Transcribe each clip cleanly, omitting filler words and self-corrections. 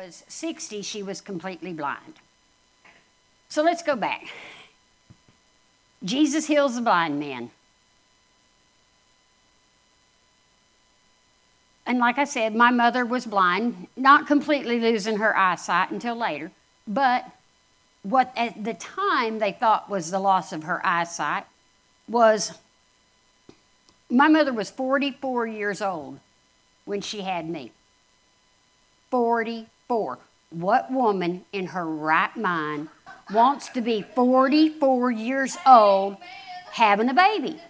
was 60, she was completely blind. So let's go back. Jesus heals the blind man. And like I said, my mother was blind, not completely losing her eyesight until later, but what at the time they thought was the loss of her eyesight was, my mother was 44 years old when she had me. 44. What woman in her right mind wants to be 44 years old having a baby?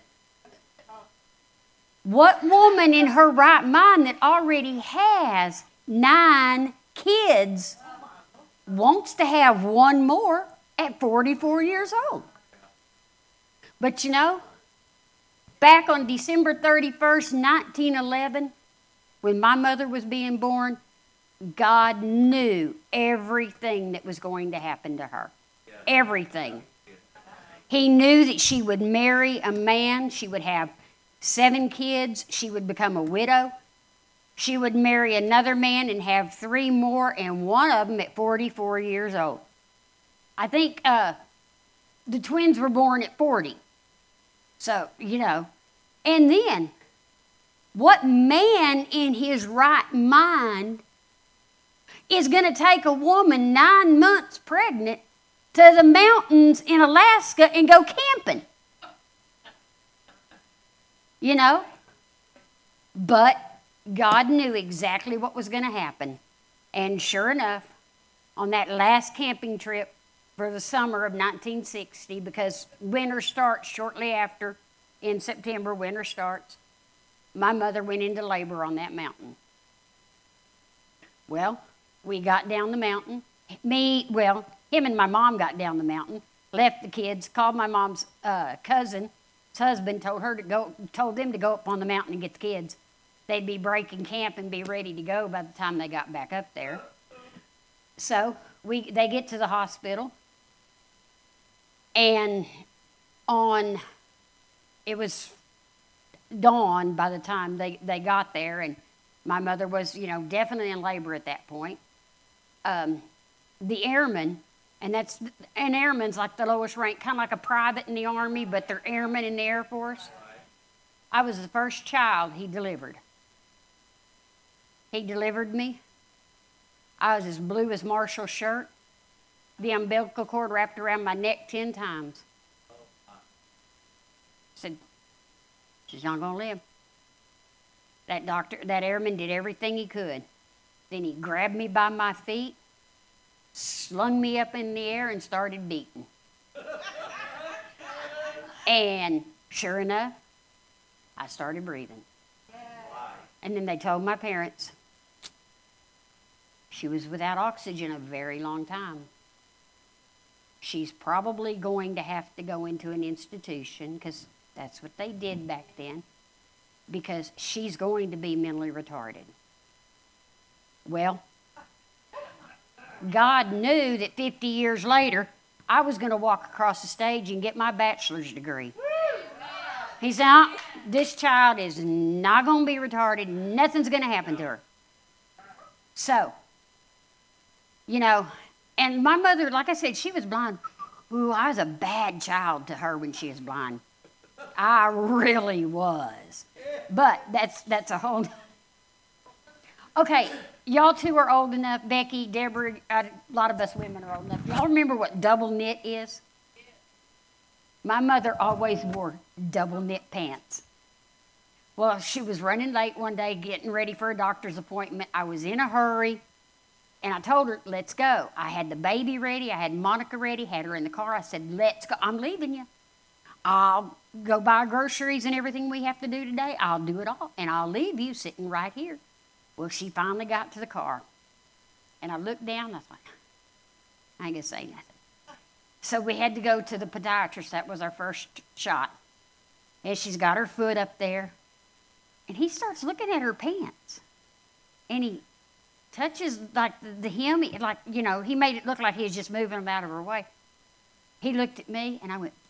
What woman in her right mind that already has 9 kids wants to have one more at 44 years old? But you know, back on December 31st, 1911, when my mother was being born, God knew everything that was going to happen to her. Everything. He knew that she would marry a man, she would have 7 kids, she would become a widow. She would marry another man and have 3 more, and one of them at 44 years old. I think the twins were born at 40. So, you know. And then, what man in his right mind is going to take a woman 9 months pregnant to the mountains in Alaska and go camping? You know? But God knew exactly what was going to happen. And sure enough, on that last camping trip for the summer of 1960, because winter starts shortly after, in September, winter starts, my mother went into labor on that mountain. Well, we got down the mountain. Him and my mom got down the mountain, left the kids, called my mom's cousin. His husband told them to go up on the mountain and get the kids. They'd be breaking camp and be ready to go by the time they got back up there. So they get to the hospital, and it was dawn by the time they got there, and my mother was, definitely in labor at that point. The airmen, and airman's like the lowest rank, kind of like a private in the Army, but they're airmen in the Air Force. I was the first child he delivered. He delivered me. I was as blue as Marshall's shirt. The umbilical cord wrapped around my neck 10 times. Said, she's not going to live. That airman did everything he could. Then he grabbed me by my feet, slung me up in the air, and started beating. And sure enough, I started breathing. And then they told my parents she was without oxygen a very long time. She's probably going to have to go into an institution, because that's what they did back then, because she's going to be mentally retarded. Well, God knew that 50 years later, I was going to walk across the stage and get my bachelor's degree. He said, this child is not going to be retarded. Nothing's going to happen to her. So, and my mother, like I said, she was blind. Ooh, I was a bad child to her when she was blind. I really was. But that's a whole... Okay, y'all two are old enough. Becky, Deborah, a lot of us women are old enough. Y'all remember what double knit is? My mother always wore double knit pants. Well, she was running late one day, getting ready for a doctor's appointment. I was in a hurry, and I told her, let's go. I had the baby ready. I had Monica ready, had her in the car. I said, let's go. I'm leaving you. I'll go buy groceries and everything we have to do today. I'll do it all, and I'll leave you sitting right here. Well, she finally got to the car, and I looked down, and I was like, I ain't going to say nothing. So we had to go to the podiatrist. That was our first shot. And she's got her foot up there, and he starts looking at her pants, and he touches like the hem, like, he made it look like he was just moving them out of her way. He looked at me, and I went,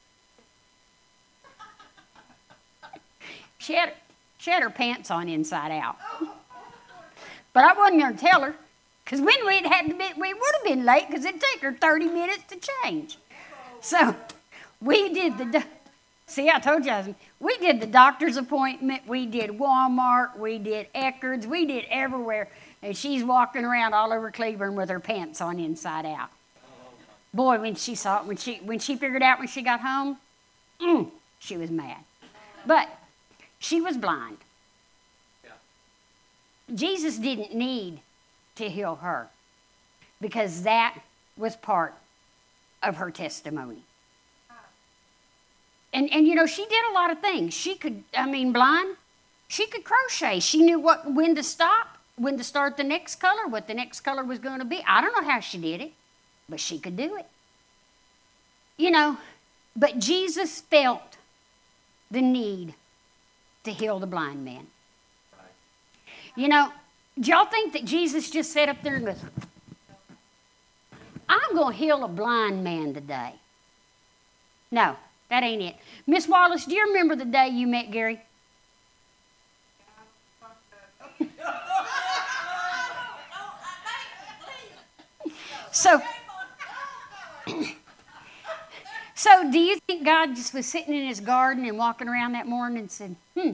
she had her pants on inside out. But I wasn't going to tell her, Because when we would have been late because it'd take her 30 minutes to change. So we did see, I told you, we did the doctor's appointment, we did Walmart, we did Eckerd's, we did everywhere. And she's walking around all over Cleburne with her pants on inside out. Boy, when she saw it, when she figured out when she got home, she was mad. But she was blind. Yeah. Jesus didn't need to heal her because that was part of her testimony. And you know, she did a lot of things. She could, blind, she could crochet. She knew when to stop, when to start the next color, what the next color was going to be. I don't know how she did it, but she could do it. You know, but Jesus felt the need to heal the blind man. You know, do y'all think that Jesus just sat up there and goes, I'm going to heal a blind man today? No, that ain't it. Miss Wallace, do you remember the day you met Gary? So do you think God just was sitting in his garden and walking around that morning and said,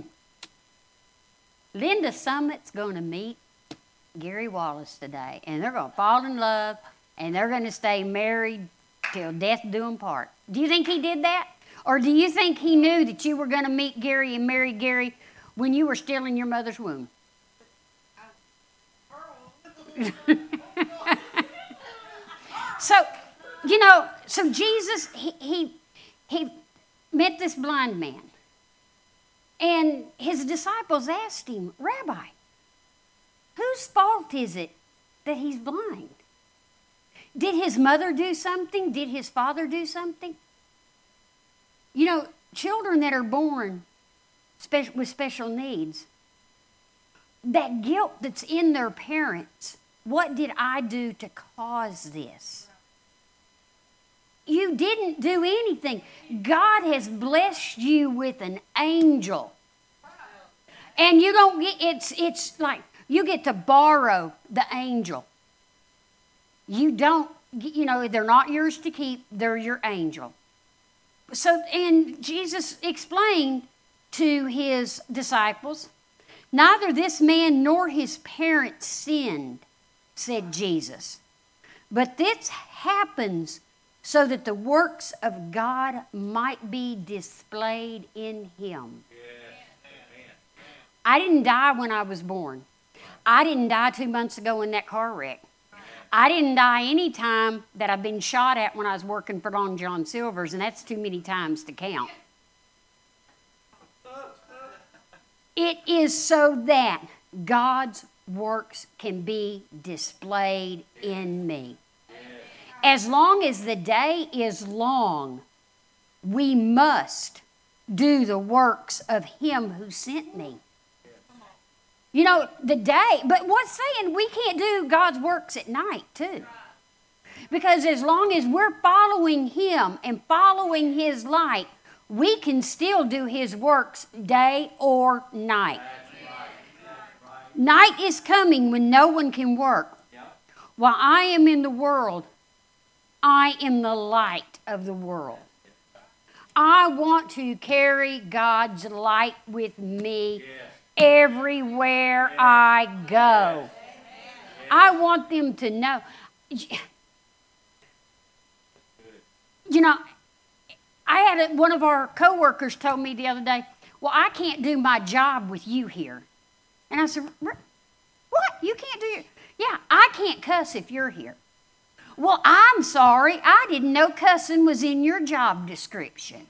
Linda Summit's going to meet Gary Wallace today, and they're going to fall in love, and they're going to stay married till death do them part. Do you think he did that? Or do you think he knew that you were going to meet Gary and marry Gary when you were still in your mother's womb? So Jesus, he met this blind man. And his disciples asked him, Rabbi, whose fault is it that he's blind? Did his mother do something? Did his father do something? You know, children that are born with special needs, that guilt that's in their parents, what did I do to cause this? You didn't do anything. God has blessed you with an angel. And you don't get, it's like you get to borrow the angel. You don't, they're not yours to keep, they're your angel. So, and Jesus explained to his disciples, neither this man nor his parents sinned, said Jesus. But this happens so that the works of God might be displayed in him. Yes. I didn't die when I was born. I didn't die 2 months ago in that car wreck. I didn't die any time that I've been shot at when I was working for Long John Silver's, and that's too many times to count. It is so that God's works can be displayed in me. As long as the day is long, we must do the works of him who sent me. You know, the day, but what's saying we can't do God's works at night too? Because as long as we're following him and following his light, we can still do his works day or night. Night is coming when no one can work. While I am in the world, I am the light of the world. I want to carry God's light with me everywhere I go. I want them to know. You know, I had one of our coworkers told me the other day, well, I can't do my job with you here. And I said, what? You can't do your... Yeah, I can't cuss if you're here. Well, I'm sorry. I didn't know cussing was in your job description.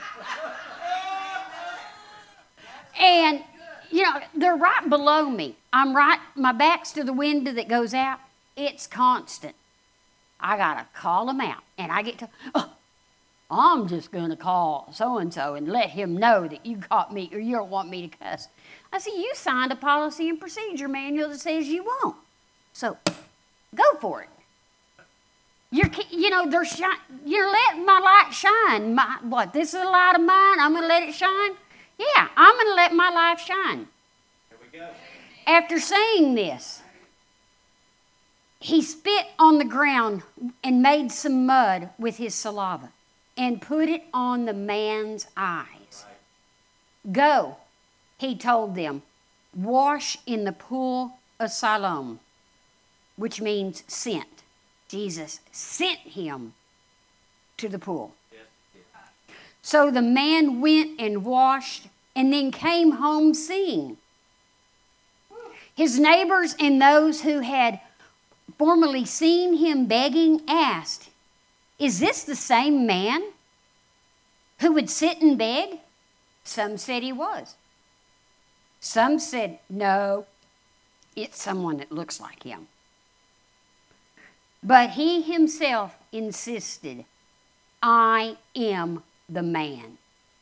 And, you know, they're right below me. My back's to the window that goes out. It's constant. I got to call them out. And I get to, I'm just going to call so-and-so and let him know that you caught me or you don't want me to cuss. I said, you signed a policy and procedure manual that says you won't. So, go for it. You're letting my light shine. This is a light of mine. I'm going to let it shine? Yeah, I'm going to let my life shine. Here we go. After saying this, He spit on the ground and made some mud with his saliva and put it on the man's eyes. Go, he told them, wash in the pool of Siloam, which means sent. Jesus sent him to the pool. So the man went and washed and then came home seeing. His neighbors and those who had formerly seen him begging asked, "Is this the same man who would sit and beg?" Some said he was. Some said, "No, it's someone that looks like him." But he himself insisted, "I am the man."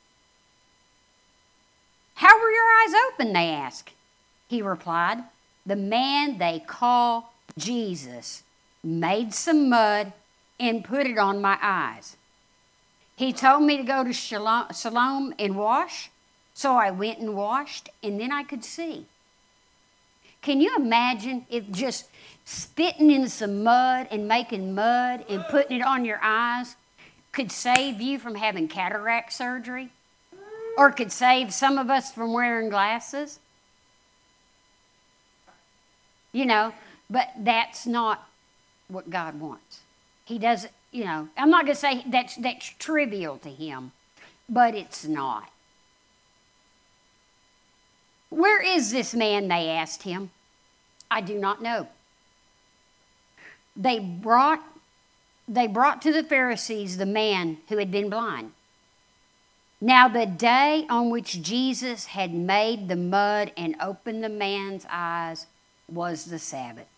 "How were your eyes open?" they asked. He replied, "The man they call Jesus made some mud and put it on my eyes. He told me to go to Siloam and wash, so I went and washed, and then I could see." Can you imagine if just spitting in some mud and making mud and putting it on your eyes could save you from having cataract surgery? Or could save some of us from wearing glasses? You know, but that's not what God wants. He doesn't, you know, I'm not going to say that's trivial to him, but it's not. "Where is this man?" they asked him. "I do not know." They brought to the Pharisees the man who had been blind. Now the day on which Jesus had made the mud and opened the man's eyes was the Sabbath.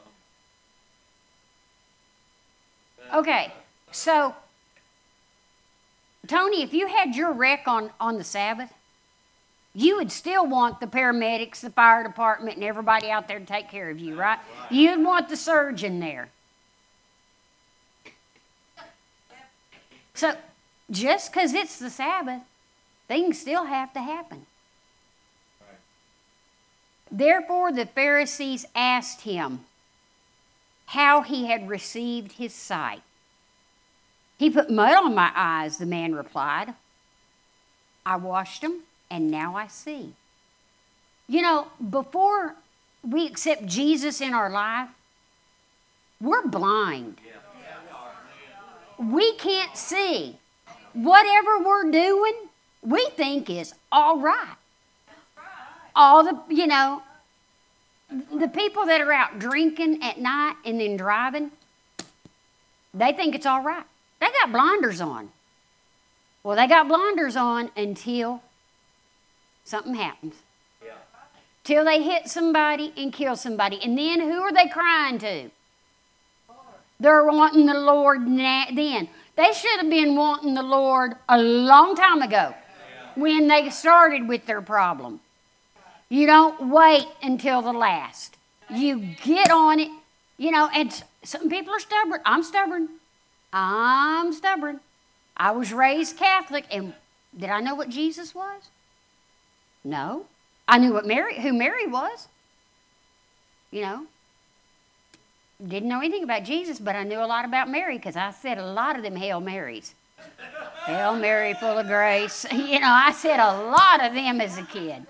Okay, so Tony, if you had your wreck on the Sabbath, you would still want the paramedics, the fire department, and everybody out there to take care of you, right? You'd want the surgeon there. So just because it's the Sabbath, things still have to happen. Therefore the Pharisees asked him how he had received his sight. "He put mud on my eyes," the man replied. "I washed them, and now I see." You know, before we accept Jesus in our life, we're blind. We can't see. Whatever we're doing, we think is all right. All the, you know, the people that are out drinking at night and then driving, they think it's all right. They got blinders on. Well, they got blinders on until something happens. Till they hit somebody and kill somebody. And then who are they crying to? They're wanting the Lord then. They should have been wanting the Lord a long time ago when they started with their problem. You don't wait until the last. You get on it, you know, and some people are stubborn. I'm stubborn. I was raised Catholic, and did I know what Jesus was? No. I knew who Mary was. You know. Didn't know anything about Jesus, but I knew a lot about Mary because I said a lot of them Hail Marys. Hail Mary, full of grace. You know, I said a lot of them as a kid.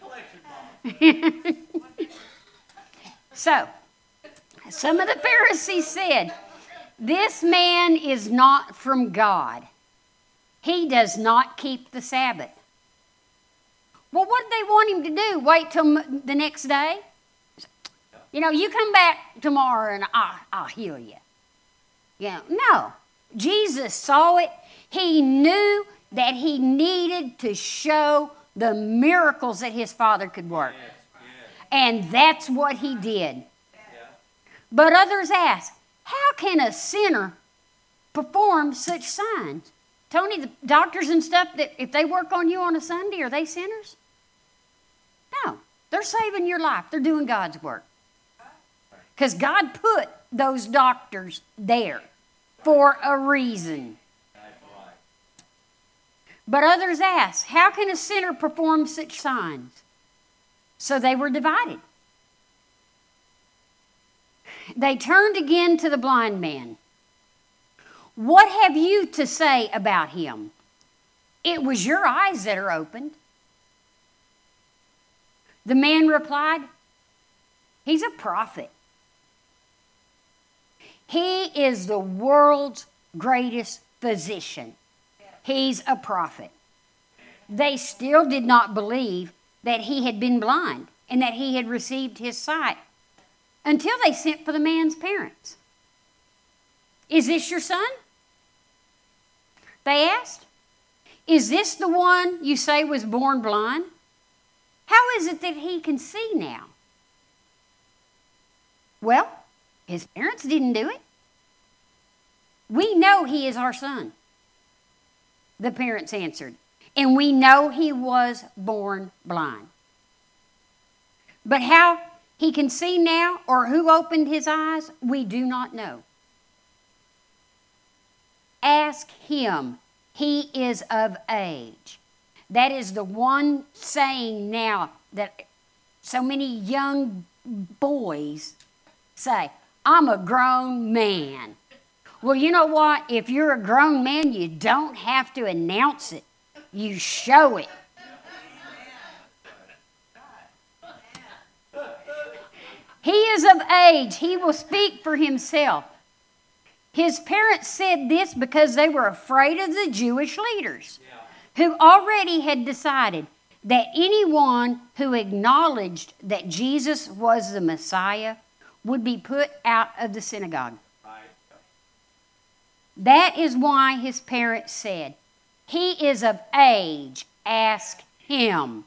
So, some of the Pharisees said, "This man is not from God. He does not keep the Sabbath." Well, what did they want him to do? Wait till the next day? You know, you come back tomorrow and I'll heal you. You know, no. Jesus saw it. He knew that he needed to show the miracles that his Father could work. And that's what he did. But others ask, how can a sinner perform such signs? Tony, the doctors and stuff, that if they work on you on a Sunday, are they sinners? No. They're saving your life. They're doing God's work. Because God put those doctors there for a reason. But others ask, how can a sinner perform such signs? So they were divided. They turned again to the blind man. What have you to say about him? It was your eyes that are opened. The man replied, he's a prophet. He is the world's greatest physician. He's a prophet. They still did not believe that he had been blind and that he had received his sight until they sent for the man's parents. Is this your son? They asked. Is this the one you say was born blind? How is it that he can see now? Well, his parents didn't do it. We know he is our son, the parents answered, and we know he was born blind. But how he can see now or who opened his eyes, we do not know. Ask him. He is of age. That is the one saying now that so many young boys say, I'm a grown man. Well, you know what? If you're a grown man, you don't have to announce it. You show it. He is of age. He will speak for himself. His parents said this because they were afraid of the Jewish leaders, who already had decided that anyone who acknowledged that Jesus was the Messiah would be put out of the synagogue. That is why his parents said, he is of age, ask him.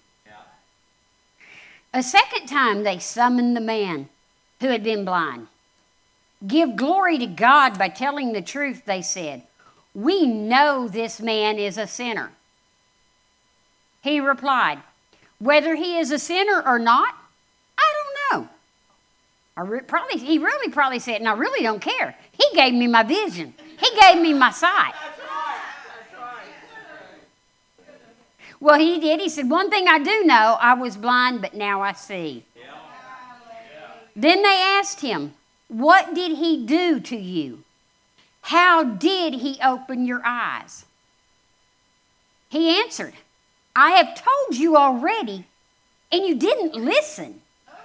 A second time they summoned the man who had been blind. Give glory to God by telling the truth, they said. We know this man is a sinner. He replied, whether he is a sinner or not, I don't know. He really probably said, and I really don't care. He gave me my vision. He gave me my sight. Well, he did. He said, one thing I do know, I was blind, but now I see. Then they asked him, what did he do to you? How did he open your eyes? He answered, I have told you already, and you didn't listen.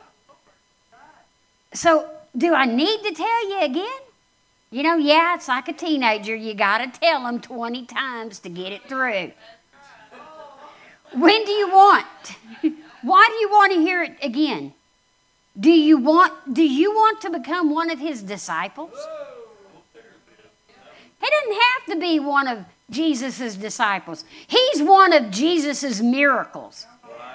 So, do I need to tell you again? You know, yeah, it's like a teenager. You got to tell them 20 times to get it through. When do you want? Why do you want to hear it again? Do you want to become one of his disciples? He doesn't have to be one of Jesus' disciples. He's one of Jesus' miracles.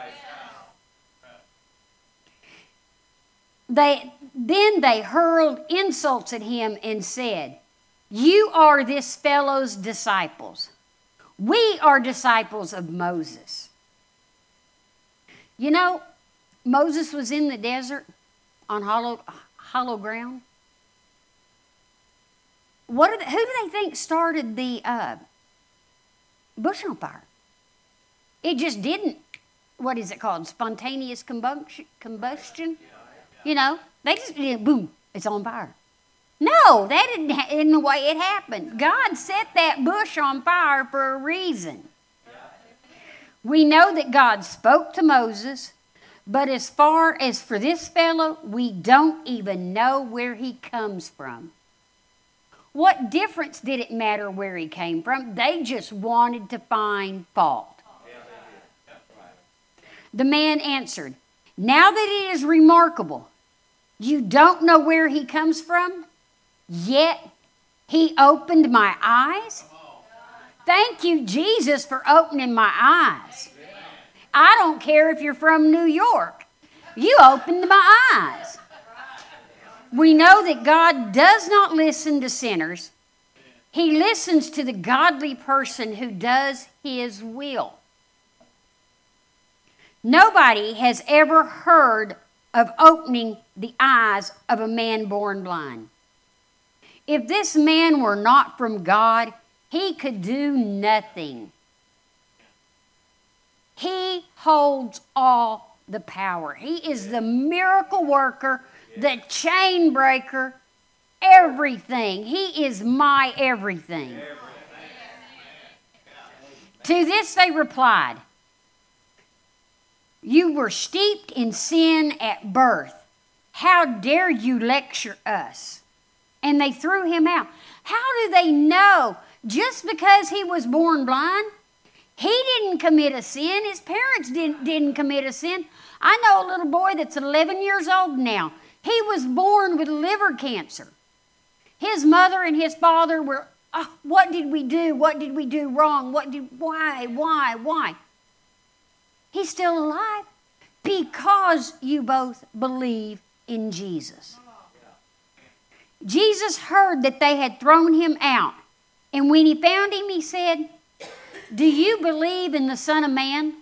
Then they hurled insults at him and said, you are this fellow's disciples. We are disciples of Moses. You know, Moses was in the desert on hollow ground. Who do they think started the bush on fire? It just didn't. What is it called? Spontaneous combustion? You know, they just did, boom, it's on fire. No, that isn't the way it happened. God set that bush on fire for a reason. We know that God spoke to Moses, but as far as for this fellow, we don't even know where he comes from. What difference did it matter where he came from? They just wanted to find fault. The man answered, now that it is remarkable, you don't know where he comes from, yet he opened my eyes. Thank you, Jesus, for opening my eyes. I don't care if you're from New York. You opened my eyes. We know that God does not listen to sinners. He listens to the godly person who does his will. Nobody has ever heard of opening the eyes of a man born blind. If this man were not from God, he could do nothing. He holds all the power. He is the miracle worker, the chain breaker, everything. He is my everything. To this they replied, you were steeped in sin at birth. How dare you lecture us? And they threw him out. How do they know? Just because he was born blind? He didn't commit a sin. His parents didn't commit a sin. I know a little boy that's 11 years old now. He was born with liver cancer. His mother and his father were, oh, what did we do? What did we do wrong? Why? He's still alive because you both believe in Jesus. Jesus heard that they had thrown him out. And when he found him, he said, do you believe in the Son of Man?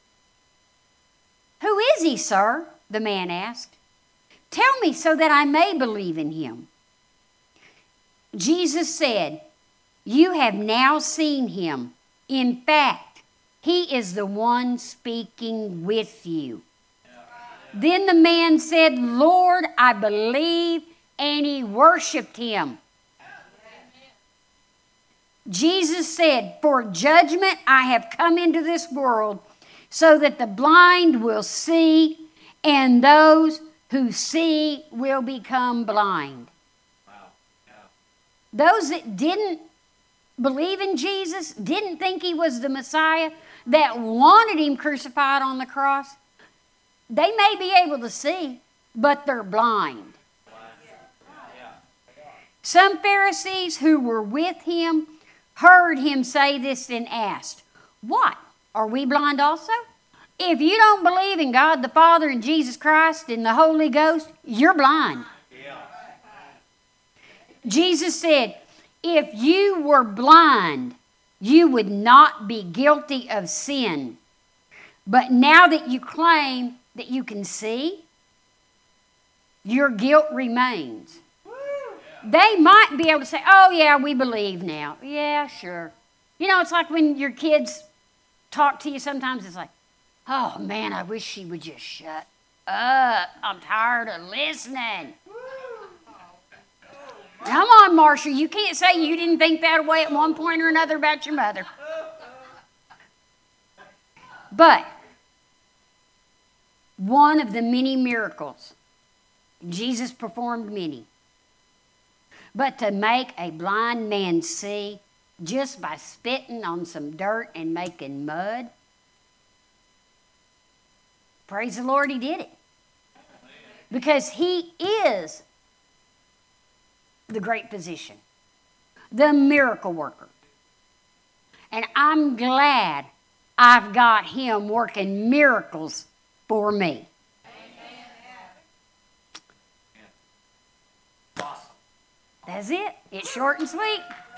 Who is he, sir? The man asked. Tell me so that I may believe in him. Jesus said, you have now seen him. In fact, he is the one speaking with you. Then the man said, Lord, I believe, and he worshiped him. Jesus said, for judgment I have come into this world, so that the blind will see, and those who see will become blind. Those that didn't believe in Jesus, didn't think he was the Messiah, that wanted him crucified on the cross, they may be able to see, but they're blind. Some Pharisees who were with him heard him say this and asked, what? Are we blind also? If you don't believe in God the Father and Jesus Christ and the Holy Ghost, you're blind. Jesus said, if you were blind, you would not be guilty of sin. But now that you claim that you can see, your guilt remains. They might be able to say, oh yeah, we believe now. Yeah, sure. You know, it's like when your kids talk to you sometimes, it's like, oh man, I wish she would just shut up. I'm tired of listening. Come on, Marshall, you can't say you didn't think that way at one point or another about your mother. But one of the many miracles, Jesus performed many, but to make a blind man see just by spitting on some dirt and making mud, praise the Lord, he did it. Because he is the great physician, the miracle worker. And I'm glad I've got him working miracles for me. That's it. It's short and sweet.